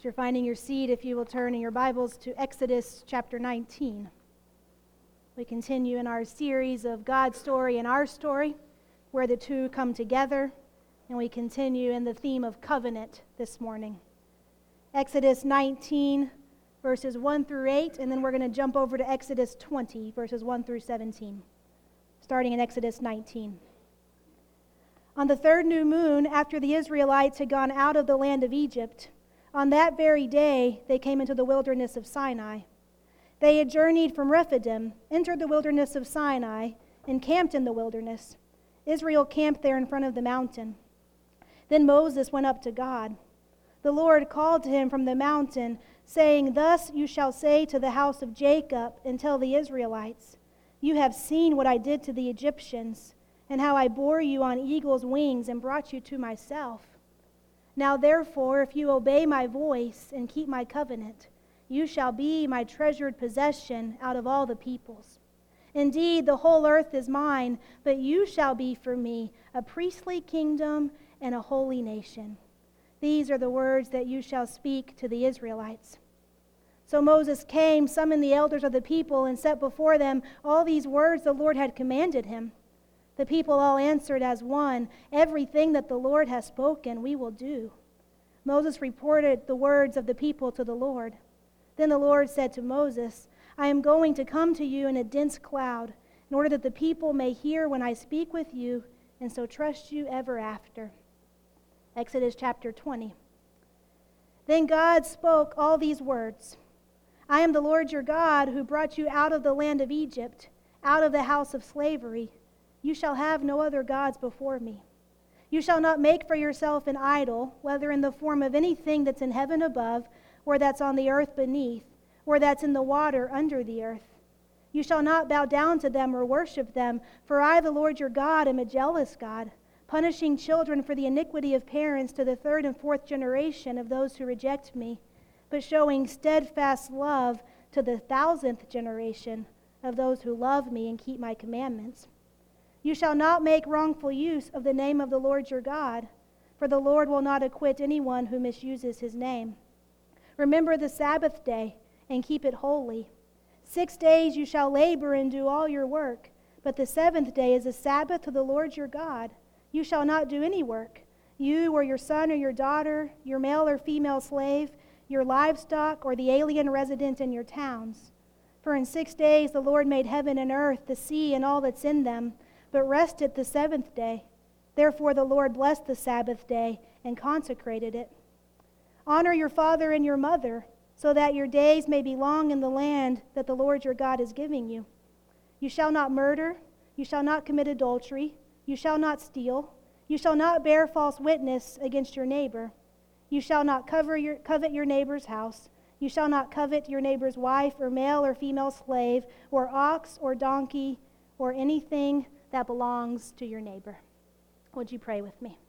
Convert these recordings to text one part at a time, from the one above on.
As you're finding your seat, if you will turn in your Bibles to Exodus chapter 19. We continue in our series of God's story and our story, where the two come together, and we continue in the theme of covenant this morning. Exodus 19, verses 1 through 8, and then we're going to jump over to Exodus 20, verses 1 through 17, starting in Exodus 19. On the third new moon, after the Israelites had gone out of the land of Egypt, on that very day they came into the wilderness of Sinai. They had journeyed from Rephidim, entered the wilderness of Sinai, and camped in the wilderness. Israel camped there in front of the mountain. Then Moses went up to God. The Lord called to him from the mountain, saying, "Thus you shall say to the house of Jacob and tell the Israelites, you have seen what I did to the Egyptians, and how I bore you on eagle's wings and brought you to myself. Now therefore, if you obey my voice and keep my covenant, you shall be my treasured possession out of all the peoples. Indeed, the whole earth is mine, but you shall be for me a priestly kingdom and a holy nation. These are the words that you shall speak to the Israelites." So Moses came, summoned the elders of the people, and set before them all these words the Lord had commanded him. The people all answered as one, "Everything that the Lord has spoken, we will do." Moses reported the words of the people to the Lord. Then the Lord said to Moses, "I am going to come to you in a dense cloud, in order that the people may hear when I speak with you, and so trust you ever after." Exodus chapter 20. Then God spoke all these words. "I am the Lord your God, who brought you out of the land of Egypt, out of the house of slavery. You shall have no other gods before me. You shall not make for yourself an idol, whether in the form of anything that's in heaven above, or that's on the earth beneath, or that's in the water under the earth. You shall not bow down to them or worship them, for I, the Lord your God, am a jealous God, punishing children for the iniquity of parents to the third and fourth generation of those who reject me, but showing steadfast love to the 1,000th generation of those who love me and keep my commandments. You shall not make wrongful use of the name of the Lord your God, for the Lord will not acquit anyone who misuses his name. Remember the Sabbath day and keep it holy. 6 days you shall labor and do all your work, but the seventh day is a Sabbath to the Lord your God. You shall not do any work, you or your son or your daughter, your male or female slave, your livestock, or the alien resident in your towns. For in 6 days the Lord made heaven and earth, the sea, and all that's in them, but rested the seventh day. Therefore the Lord blessed the Sabbath day and consecrated it. Honor your father and your mother, so that your days may be long in the land that the Lord your God is giving you. You shall not murder, you shall not commit adultery, you shall not steal, you shall not bear false witness against your neighbor. You shall not covet your neighbor's house. You shall not covet your neighbor's wife or male or female slave or ox or donkey or anything that belongs to your neighbor. Would you pray with me?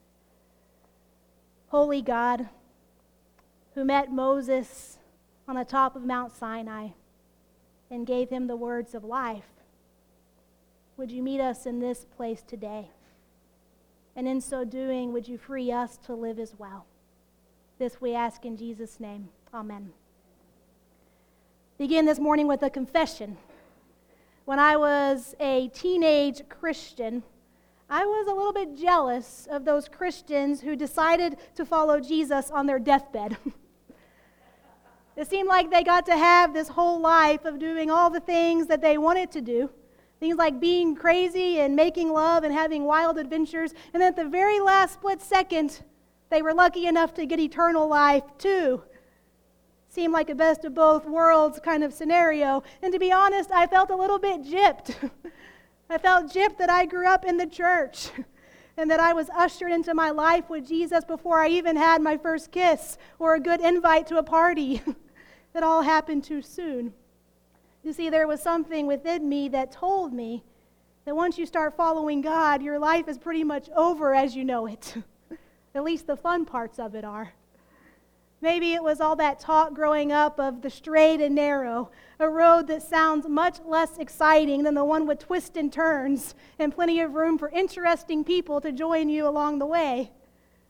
Holy God, who met Moses on the top of Mount Sinai and gave him the words of life, would you meet us in this place today? And in so doing, would you free us to live as well? This we ask in Jesus' name. Amen. Begin this morning with a confession. When I was a teenage Christian, I was a little bit jealous of those Christians who decided to follow Jesus on their deathbed. It seemed like they got to have this whole life of doing all the things that they wanted to do, things like being crazy and making love and having wild adventures, and then at the very last split second, they were lucky enough to get eternal life too. Seemed like a best of both worlds kind of scenario. And to be honest, I felt a little bit gypped. I felt gypped that I grew up in the church and that I was ushered into my life with Jesus before I even had my first kiss or a good invite to a party. That all happened too soon. You see, there was something within me that told me that once you start following God, your life is pretty much over as you know it. At least the fun parts of it are. Maybe it was all that talk growing up of the straight and narrow, a road that sounds much less exciting than the one with twists and turns and plenty of room for interesting people to join you along the way.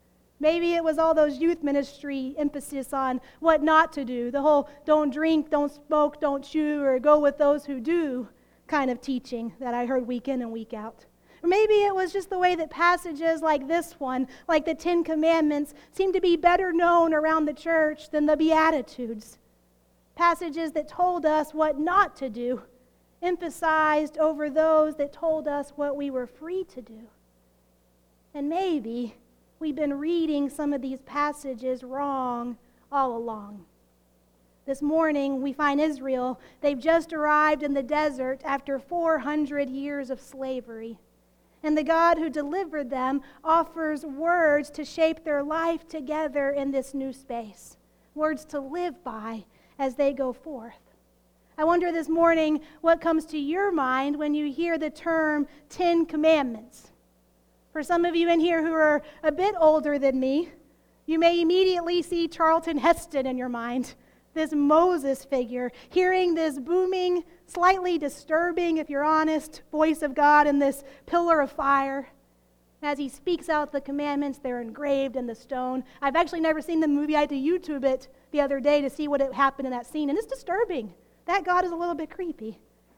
Maybe it was all those youth ministry emphasis on what not to do, the whole don't drink, don't smoke, don't chew, or go with those who do kind of teaching that I heard week in and week out. Or maybe it was just the way that passages like this one, like the Ten Commandments, seem to be better known around the church than the Beatitudes. Passages that told us what not to do, emphasized over those that told us what we were free to do. And maybe we've been reading some of these passages wrong all along. This morning, we find Israel. They've just arrived in the desert after 400 years of slavery. And the God who delivered them offers words to shape their life together in this new space, words to live by as they go forth. I wonder this morning what comes to your mind when you hear the term 10 Commandments. For some of you in here who are a bit older than me, you may immediately see Charlton Heston in your mind, this Moses figure, hearing this booming, slightly disturbing, if you're honest, voice of God in this pillar of fire. As he speaks out the commandments, they're engraved in the stone. I've actually never seen the movie. I had to YouTube it the other day to see what had happened in that scene, and it's disturbing. That God is a little bit creepy.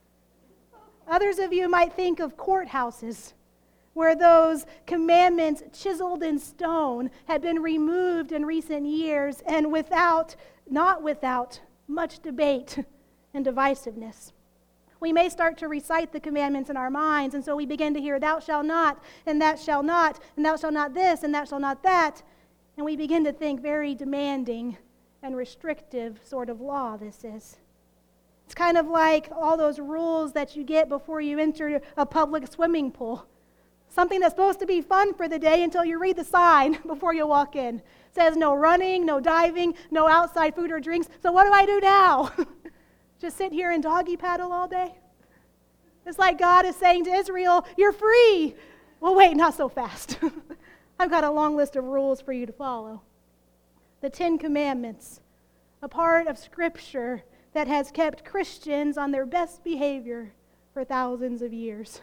Others of you might think of courthouses, where those commandments chiseled in stone had been removed in recent years and not without much debate and divisiveness. We may start to recite the commandments in our minds, and so we begin to hear, thou shalt not, and that shall not, and thou shalt not this, and that shall not that, and we begin to think very demanding and restrictive sort of law this is. It's kind of like all those rules that you get before you enter a public swimming pool. Something that's supposed to be fun for the day until you read the sign before you walk in. It says no running, no diving, no outside food or drinks. So what do I do now? Just sit here and doggy paddle all day? It's like God is saying to Israel, you're free. Well, wait, not so fast. I've got a long list of rules for you to follow. The 10 Commandments, a part of Scripture that has kept Christians on their best behavior for thousands of years.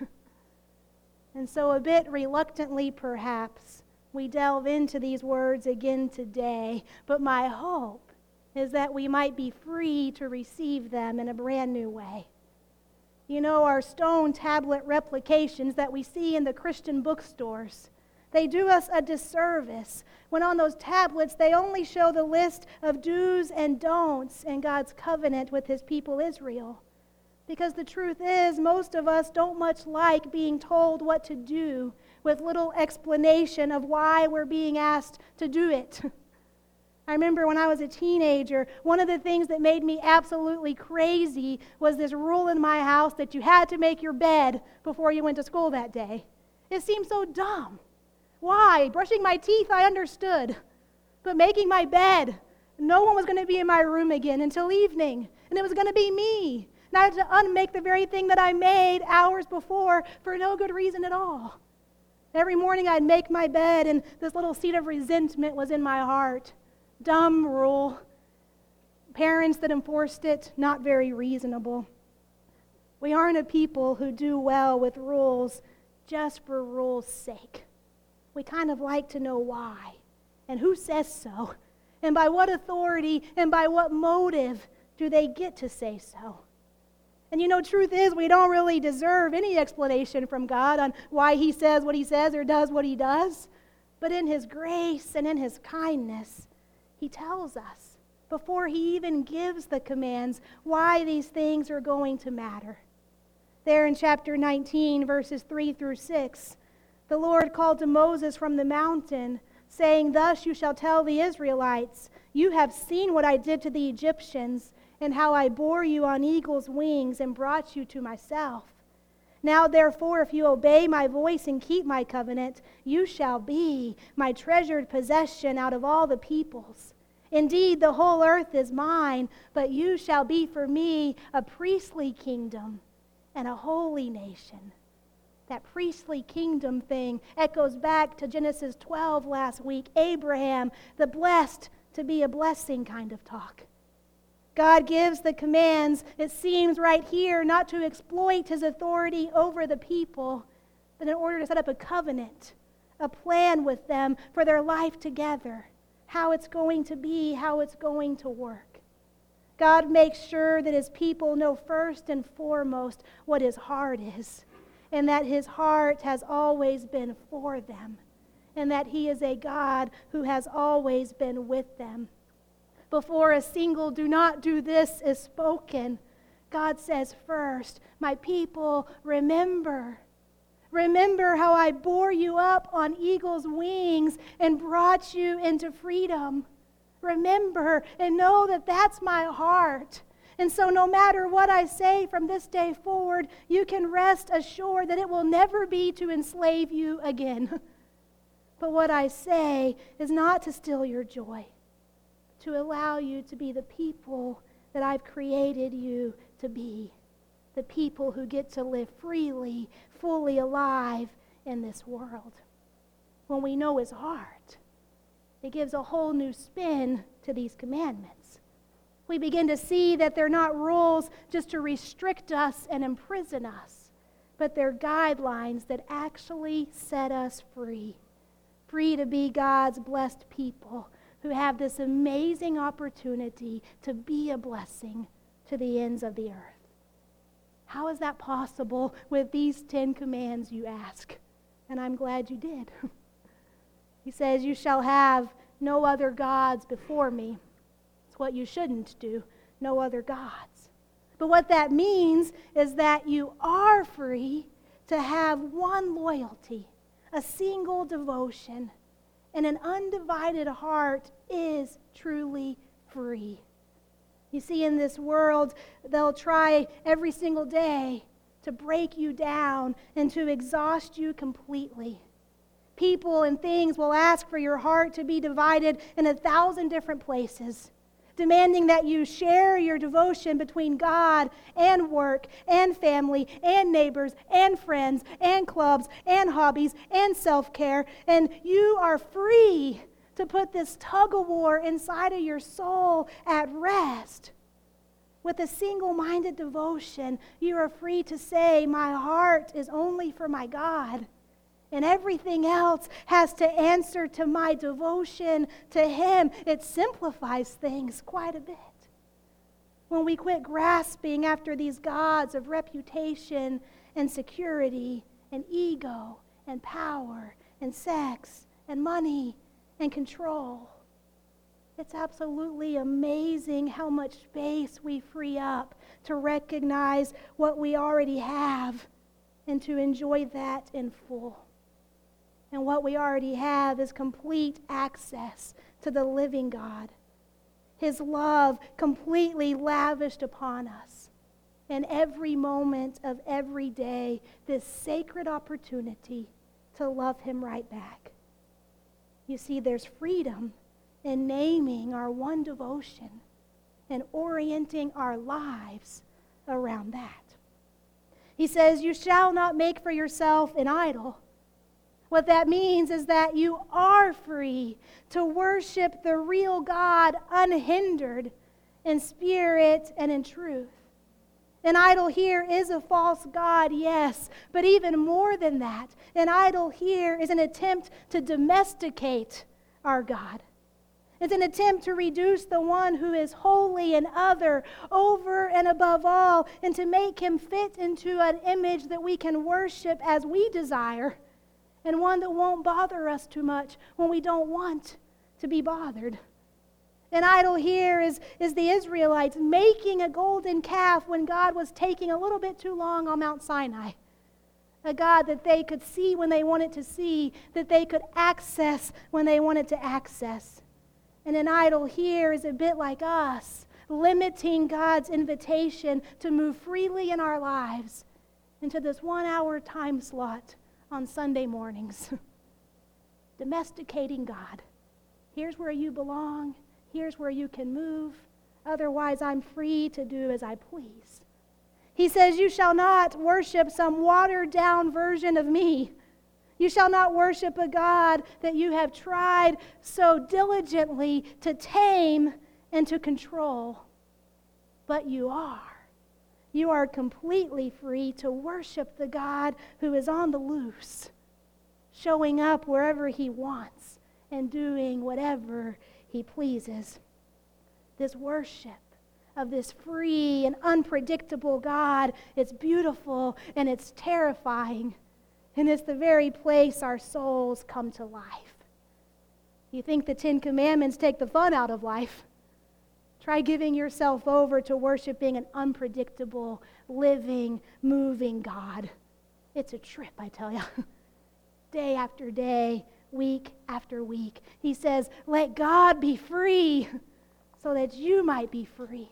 And so a bit reluctantly, perhaps, we delve into these words again today. But my hope is that we might be free to receive them in a brand new way. You know, our stone tablet replications that we see in the Christian bookstores, they do us a disservice when on those tablets they only show the list of do's and don'ts in God's covenant with his people Israel. Because the truth is, most of us don't much like being told what to do with little explanation of why we're being asked to do it. I remember when I was a teenager, one of the things that made me absolutely crazy was this rule in my house that you had to make your bed before you went to school that day. It seemed so dumb. Why? Brushing my teeth, I understood. But making my bed, no one was going to be in my room again until evening, and it was going to be me. And I had to unmake the very thing that I made hours before for no good reason at all. Every morning I'd make my bed, and this little seed of resentment was in my heart. Dumb rule. Parents that enforced it, not very reasonable. We aren't a people who do well with rules just for rules' sake. We kind of like to know why, and who says so, and by what authority, and by what motive do they get to say so. And you know, truth is, we don't really deserve any explanation from God on why he says what he says or does what he does. But in his grace and in his kindness, he tells us, before he even gives the commands, why these things are going to matter. There in chapter 19, verses 3 through 6, the Lord called to Moses from the mountain, saying, thus you shall tell the Israelites, you have seen what I did to the Egyptians, and how I bore you on eagle's wings and brought you to myself. Now therefore, if you obey my voice and keep my covenant, you shall be my treasured possession out of all the peoples. Indeed, the whole earth is mine, but you shall be for me a priestly kingdom and a holy nation. That priestly kingdom thing echoes back to Genesis 12 last week. Abraham, the blessed to be a blessing kind of talk. God gives the commands, it seems right here, not to exploit his authority over the people, but in order to set up a covenant a plan with them for their life together, how it's going to be, how it's going to work. God makes sure that his people know first and foremost what his heart is, and that his heart has always been for them, and that he is a God who has always been with them. Before a single "do not do this" is spoken, God says first, "My people, remember. Remember how I bore you up on eagle's wings and brought you into freedom. Remember and know that that's my heart. And so no matter what I say from this day forward, you can rest assured that it will never be to enslave you again. But what I say is not to steal your joy, to allow you to be the people that I've created you to be, the people who get to live freely, fully alive in this world." When we know his heart, it gives a whole new spin to these commandments. We begin to see that they're not rules just to restrict us and imprison us, but they're guidelines that actually set us free. Free to be God's blessed people who have this amazing opportunity to be a blessing to the ends of the earth. How is that possible with these 10 commands, you ask? And I'm glad you did. He says, "You shall have no other gods before me." It's what you shouldn't do, no other gods. But what that means is that you are free to have one loyalty, a single devotion, and an undivided heart is truly free. You see, in this world, they'll try every single day to break you down and to exhaust you completely. People and things will ask for your heart to be divided in 1,000 different places, demanding that you share your devotion between God and work and family and neighbors and friends and clubs and hobbies and self-care. And you are free to put this tug-of-war inside of your soul at rest. With a single-minded devotion, you are free to say, "My heart is only for my God, and everything else has to answer to my devotion to him." It simplifies things quite a bit. When we quit grasping after these gods of reputation and security and ego and power and sex and money and control, it's absolutely amazing how much space we free up to recognize what we already have and to enjoy that in full. And what we already have is complete access to the living God, his love completely lavished upon us. In every moment of every day, this sacred opportunity to love him right back. You see, there's freedom in naming our one devotion and orienting our lives around that. He says, "You shall not make for yourself an idol." What that means is that you are free to worship the real God unhindered in spirit and in truth. An idol here is a false god, yes, but even more than that, an idol here is an attempt to domesticate our God. It's an attempt to reduce the one who is holy and other over and above all, and to make him fit into an image that we can worship as we desire, and one that won't bother us too much when we don't want to be bothered. An idol here is the Israelites making a golden calf when God was taking a little bit too long on Mount Sinai. A God that they could see when they wanted to see, that they could access when they wanted to access. And an idol here is a bit like us, limiting God's invitation to move freely in our lives into this 1-hour time slot on Sunday mornings. Domesticating God. Here's where you belong. Here's where you can move. Otherwise, I'm free to do as I please. He says, "You shall not worship some watered-down version of me. You shall not worship a God that you have tried so diligently to tame and to control. But you are. You are completely free to worship the God who is on the loose, showing up wherever he wants and doing whatever he pleases. This worship of this free and unpredictable God, it's beautiful and it's terrifying. And it's the very place our souls come to life. You think the 10 Commandments take the fun out of life? Try giving yourself over to worshiping an unpredictable, living, moving God. It's a trip, I tell you. Day after day, week after week. He says, let God be free so that you might be free.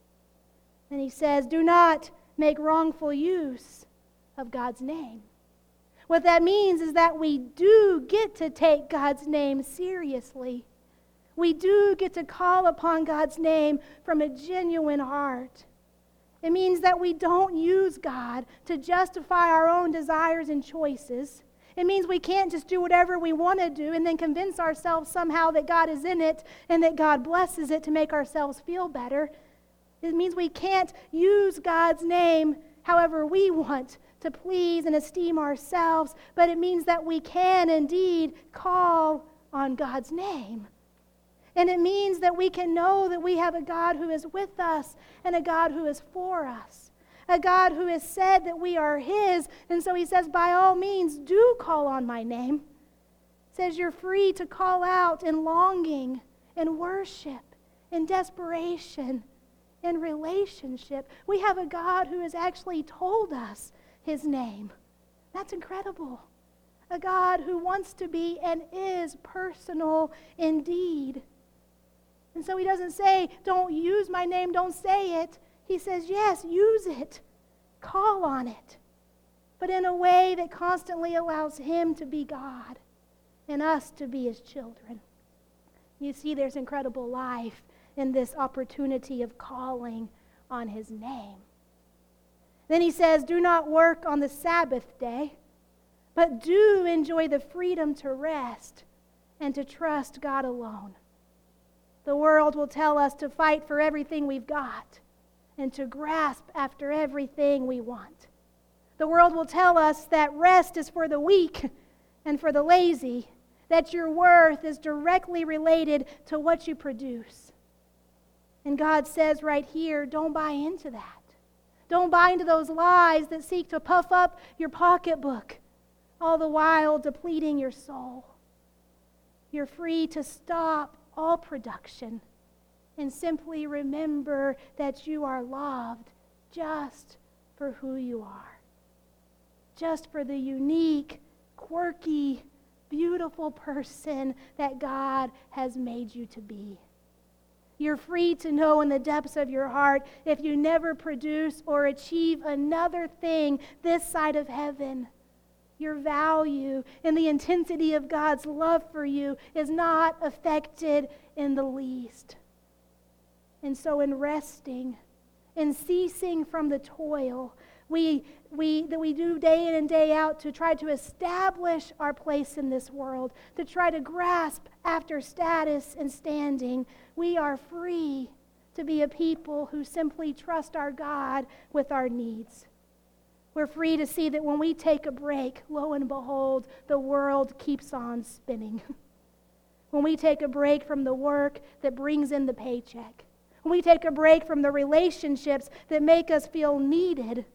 And he says, do not make wrongful use of God's name. What that means is that we do get to take God's name seriously. We do get to call upon God's name from a genuine heart. It means that we don't use God to justify our own desires and choices. It means we can't just do whatever we want to do and then convince ourselves somehow that God is in it and that God blesses it to make ourselves feel better. It means we can't use God's name however we want to please and esteem ourselves, but it means that we can indeed call on God's name. And it means that we can know that we have a God who is with us and a God who is for us. A God who has said that we are his, and so he says, by all means, do call on my name. He says you're free to call out in longing, in worship, in desperation, in relationship. We have a God who has actually told us his name. That's incredible. A God who wants to be and is personal indeed. And so he doesn't say, don't use my name, don't say it. He says, yes, use it. Call on it. But in a way that constantly allows him to be God and us to be his children. You see, there's incredible life in this opportunity of calling on his name. Then he says, do not work on the Sabbath day, but do enjoy the freedom to rest and to trust God alone. The world will tell us to fight for everything we've got and to grasp after everything we want. The world will tell us that rest is for the weak and for the lazy, that your worth is directly related to what you produce. And God says right here, don't buy into that. Don't buy into those lies that seek to puff up your pocketbook, all the while depleting your soul. You're free to stop all production and simply remember that you are loved just for who you are. Just for the unique, quirky, beautiful person that God has made you to be. You're free to know in the depths of your heart, if you never produce or achieve another thing this side of heaven, your value and the intensity of God's love for you is not affected in the least. And so in resting, in ceasing from the toil that we do day in and day out to try to establish our place in this world, to try to grasp after status and standing, we are free to be a people who simply trust our God with our needs. We're free to see that when we take a break, lo and behold, the world keeps on spinning. When we take a break from the work that brings in the paycheck, when we take a break from the relationships that make us feel needed,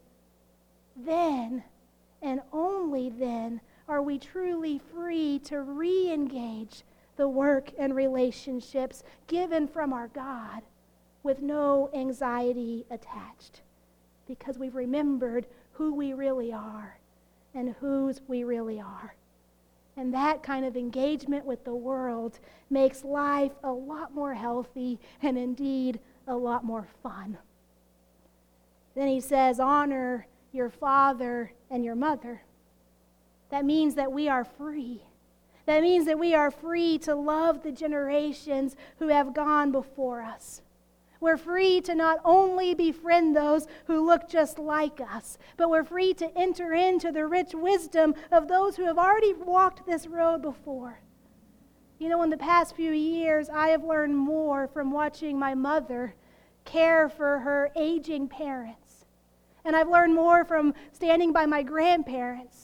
then and only then are we truly free to re-engage the work and relationships given from our God with no anxiety attached, because we've remembered who we really are and whose we really are. And that kind of engagement with the world makes life a lot more healthy and indeed a lot more fun. Then he says, honor your father and your mother. That means that we are free. That means that we are free to love the generations who have gone before us. We're free to not only befriend those who look just like us, but we're free to enter into the rich wisdom of those who have already walked this road before. You know, in the past few years, I have learned more from watching my mother care for her aging parents. And I've learned more from standing by my grandparents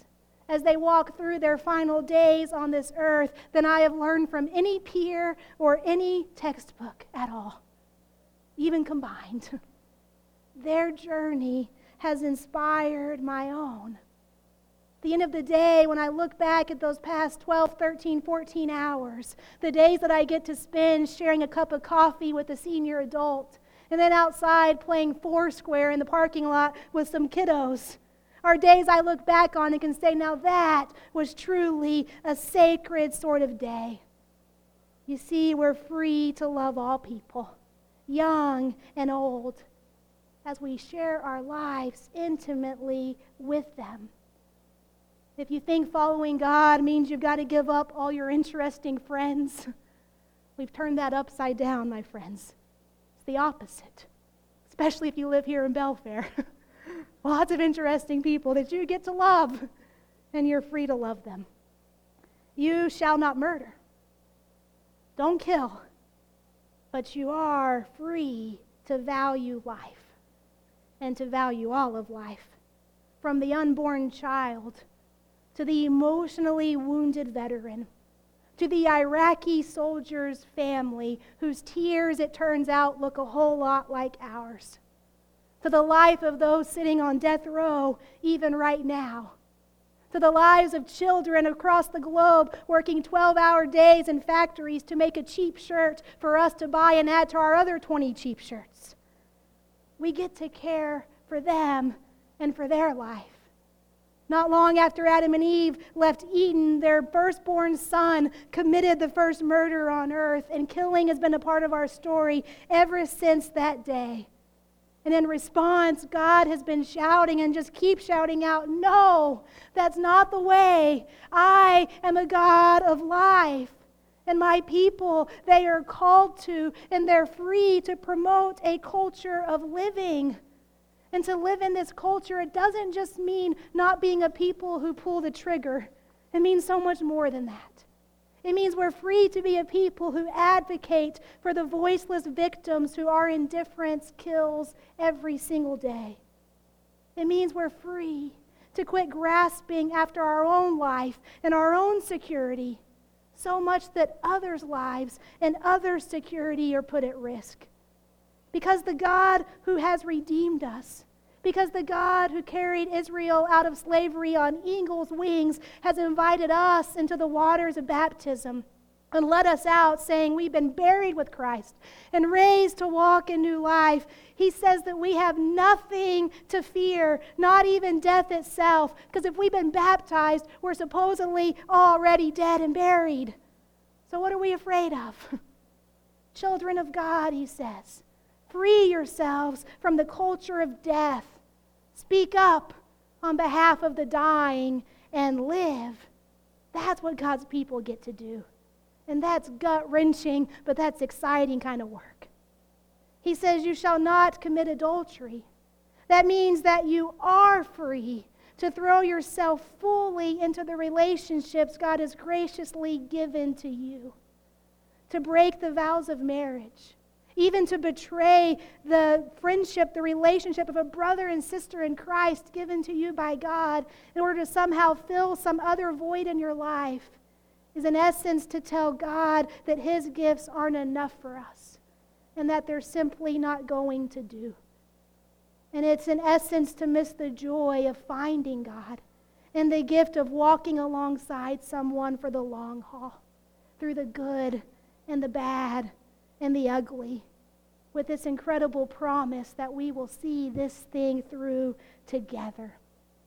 as they walk through their final days on this earth than I have learned from any peer or any textbook at all, even combined. Their journey has inspired my own. At the end of the day, when I look back at those past 12, 13, 14 hours, the days that I get to spend sharing a cup of coffee with a senior adult, and then outside playing Foursquare in the parking lot with some kiddos, are days I look back on and can say, now that was truly a sacred sort of day. You see, we're free to love all people, young and old, as we share our lives intimately with them. If you think following God means you've got to give up all your interesting friends, we've turned that upside down, my friends. It's the opposite, especially if you live here in Belfair. Lots of interesting people that you get to love, and you're free to love them. You shall not murder. Don't kill. But you are free to value life and to value all of life, from the unborn child to the emotionally wounded veteran, to the Iraqi soldier's family whose tears, it turns out, look a whole lot like ours, to the life of those sitting on death row even right now, to the lives of children across the globe working 12-hour days in factories to make a cheap shirt for us to buy and add to our other 20 cheap shirts. We get to care for them and for their life. Not long after Adam and Eve left Eden, their firstborn son committed the first murder on earth, and killing has been a part of our story ever since that day. And in response, God has been shouting and just keeps shouting out, no, that's not the way. I am a God of life. And my people, they are called to, and they're free to promote a culture of living. And to live in this culture, it doesn't just mean not being a people who pull the trigger. It means so much more than that. It means we're free to be a people who advocate for the voiceless victims who our indifference kills every single day. It means we're free to quit grasping after our own life and our own security, so much that others' lives and others' security are put at risk. Because the God who has redeemed us, because the God who carried Israel out of slavery on eagle's wings has invited us into the waters of baptism and let us out, saying we've been buried with Christ and raised to walk in new life. He says that we have nothing to fear, not even death itself, because if we've been baptized, we're supposedly already dead and buried. So what are we afraid of? Children of God, he says, free yourselves from the culture of death. Speak up on behalf of the dying and live. That's what God's people get to do. And that's gut-wrenching, but that's exciting kind of work. He says, you shall not commit adultery. That means that you are free to throw yourself fully into the relationships God has graciously given to you. To break the vows of marriage. Even to betray the friendship, the relationship of a brother and sister in Christ given to you by God in order to somehow fill some other void in your life is in essence to tell God that his gifts aren't enough for us and that they're simply not going to do. And it's in essence to miss the joy of finding God and the gift of walking alongside someone for the long haul through the good and the bad and the ugly, with this incredible promise that we will see this thing through together.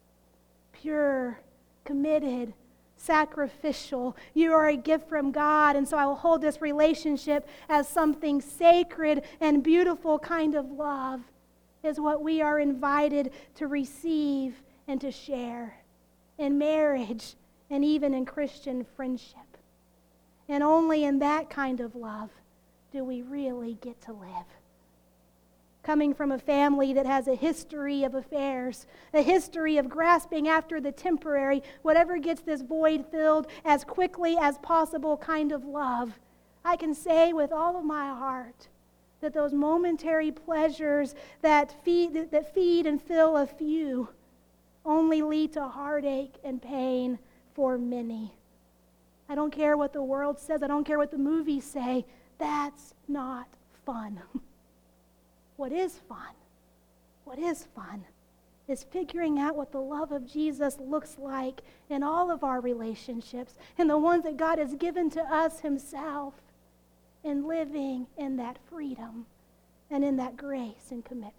Pure, committed, sacrificial. You are a gift from God, and so I will hold this relationship as something sacred and beautiful kind of love is what we are invited to receive and to share in marriage and even in Christian friendship. And only in that kind of love do we really get to live. Coming from a family that has a history of affairs, a history of grasping after the temporary, whatever gets this void filled as quickly as possible kind of love, I can say with all of my heart that those momentary pleasures that feed and fill a few only lead to heartache and pain for many. I don't care what the world says. I don't care what the movies say. That's not fun. What is fun? What is fun is figuring out what the love of Jesus looks like in all of our relationships and the ones that God has given to us himself, and living in that freedom and in that grace and commitment.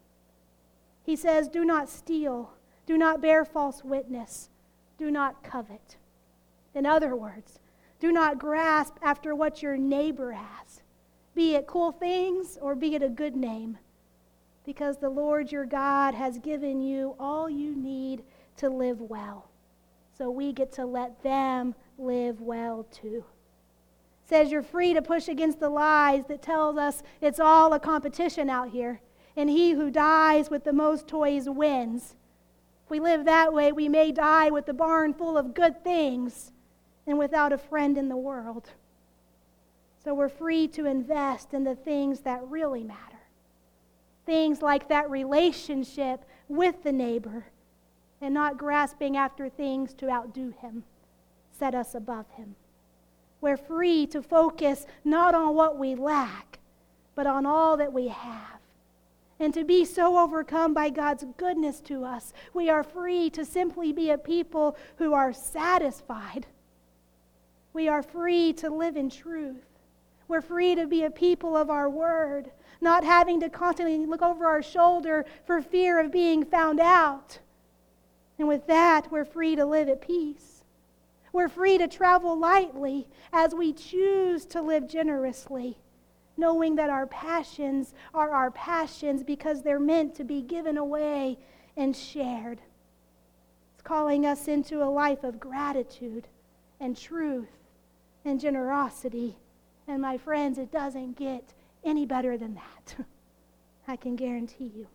He says, do not steal, do not bear false witness, do not covet. In other words, do not grasp after what your neighbor has, be it cool things or be it a good name, because the Lord your God has given you all you need to live well. So we get to let them live well too. It says you're free to push against the lies that tells us it's all a competition out here, and he who dies with the most toys wins. If we live that way, we may die with the barn full of good things and without a friend in the world. So we're free to invest in the things that really matter. Things like that relationship with the neighbor, and not grasping after things to outdo him, set us above him. We're free to focus not on what we lack, but on all that we have. And to be so overcome by God's goodness to us, we are free to simply be a people who are satisfied. We are free to live in truth. We're free to be a people of our word, not having to constantly look over our shoulder for fear of being found out. And with that, we're free to live at peace. We're free to travel lightly as we choose to live generously, knowing that our passions are our passions because they're meant to be given away and shared. It's calling us into a life of gratitude and truth and generosity. And my friends, it doesn't get any better than that. I can guarantee you.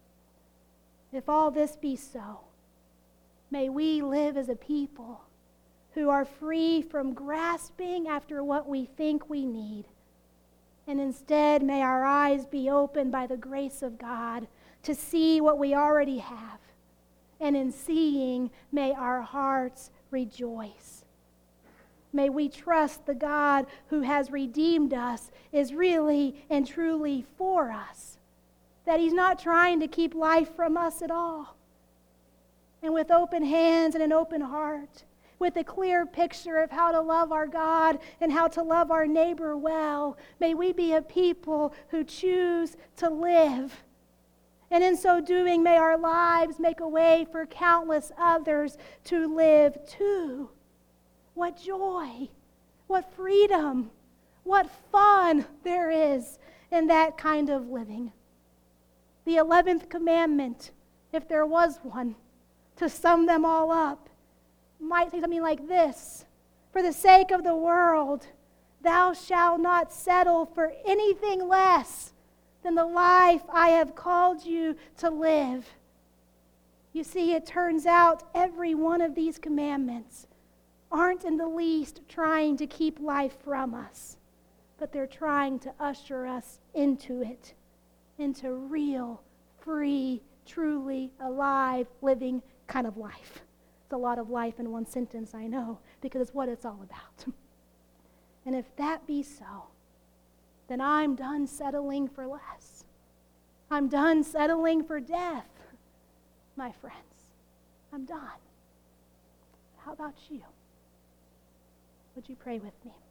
If all this be so, may we live as a people who are free from grasping after what we think we need. And instead, may our eyes be opened by the grace of God to see what we already have. And in seeing, may our hearts rejoice. May we trust the God who has redeemed us is really and truly for us. That he's not trying to keep life from us at all. And with open hands and an open heart, with a clear picture of how to love our God and how to love our neighbor well, may we be a people who choose to live. And in so doing, may our lives make a way for countless others to live too. What joy, what freedom, what fun there is in that kind of living. The 11th commandment, if there was one, to sum them all up, might say something like this: for the sake of the world, thou shalt not settle for anything less than the life I have called you to live. You see, it turns out every one of these commandments aren't in the least trying to keep life from us, but they're trying to usher us into it, into real, free, truly alive, living kind of life. It's a lot of life in one sentence, I know, because it's what it's all about. And if that be so, then I'm done settling for less. I'm done settling for death, my friends. I'm done. How about you? Would you pray with me?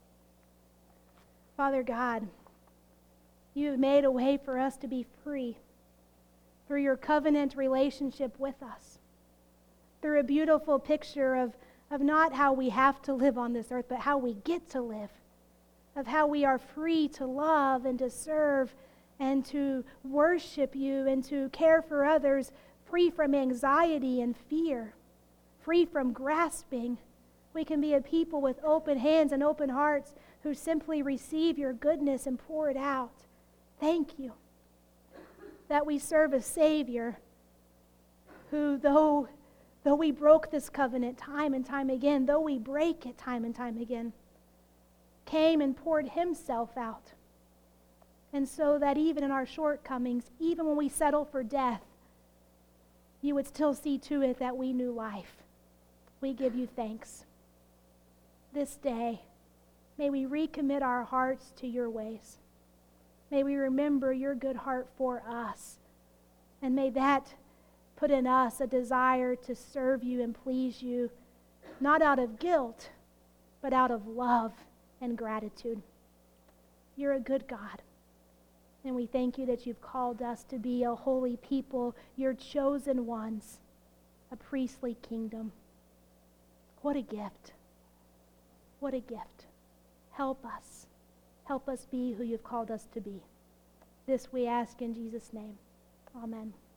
Father God, you have made a way for us to be free through your covenant relationship with us, through a beautiful picture of not how we have to live on this earth, but how we get to live, of how we are free to love and to serve and to worship you and to care for others, free from anxiety and fear, free from grasping. We can be a people with open hands and open hearts who simply receive your goodness and pour it out. Thank you that we serve a Savior who, though we broke this covenant time and time again, though we break it time and time again, came and poured himself out. And so that even in our shortcomings, even when we settle for death, you would still see to it that we knew life. We give you thanks. This day, may we recommit our hearts to your ways. May we remember your good heart for us. And may that put in us a desire to serve you and please you, not out of guilt, but out of love and gratitude. You're a good God. And we thank you that you've called us to be a holy people, your chosen ones, a priestly kingdom. What a gift. What a gift. Help us. Help us be who you've called us to be. This we ask in Jesus' name. Amen.